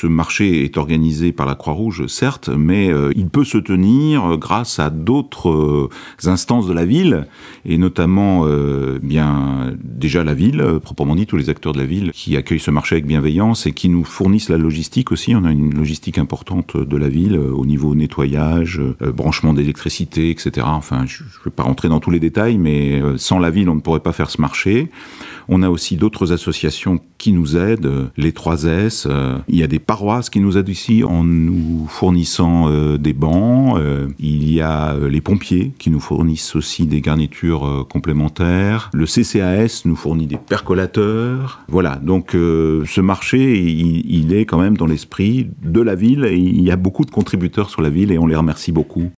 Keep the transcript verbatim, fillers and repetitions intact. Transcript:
ce marché est organisé par la Croix-Rouge, certes, mais euh, il peut se tenir grâce à d'autres euh, instances de la ville, et notamment euh, bien déjà la ville, euh, proprement dit, tous les acteurs de la ville qui accueillent ce marché avec bienveillance et qui nous fournissent la logistique aussi. On a une logistique importante de la ville euh, au niveau nettoyage, euh, branchement d'électricité, et cetera. Enfin, je ne vais pas rentrer dans tous les détails, mais euh, sans la ville, on ne pourrait pas faire ce marché. On a aussi d'autres associations qui nous aident, les trois S. Euh, il y a des paroisses qui nous aident ici en nous fournissant euh, des bancs. Euh, il y a euh, les pompiers qui nous fournissent aussi des garnitures euh, complémentaires. Le C C A S nous fournit des percolateurs. Voilà, donc euh, ce marché, il, il est quand même dans l'esprit de la ville et il y a beaucoup de contributeurs sur la ville et on les remercie beaucoup.